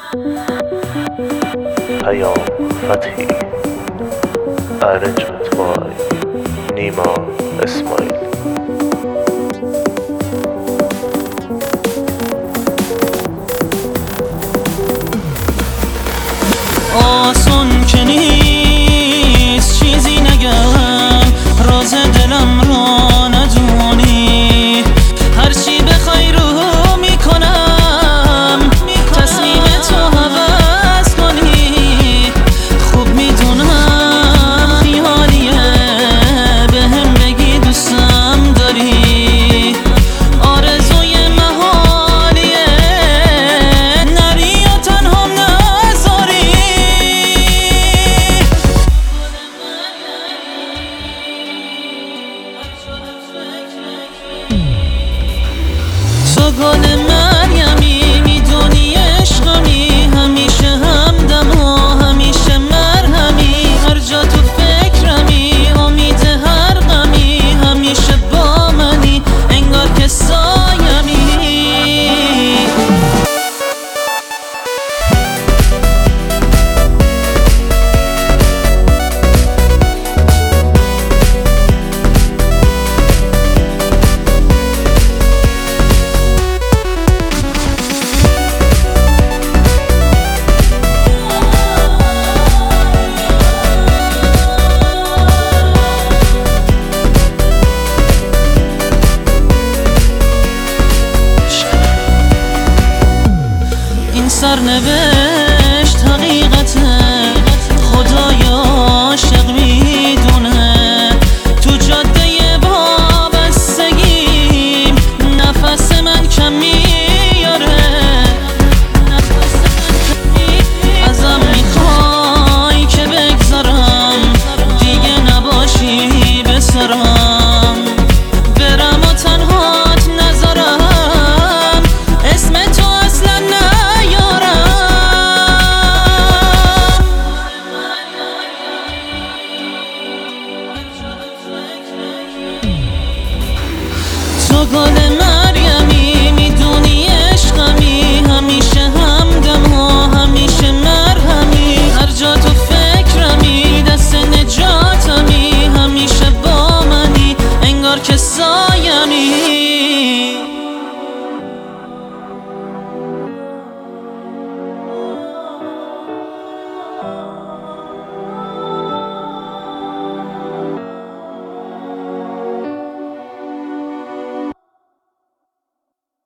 پیام فتحی Arrangement by نیما اسماعیل. آسون که نیست چیزی نگم، راز دلم را ندونی، هرچی بخوای رو میکنم تصمیم تو عوض کنی. خوب میدونم خیالیه بهم بگی دوستم داری، آرزوی محالیه نری یا تنهام نذاری. تو گل مریمی میدونی عشقمی، همیشه همدم و همیشه مرهمی، هر جا تو فکرمی امید هر غمی، همیشه با منی انگار که سایمی. سرنوشت حقیقته خدایا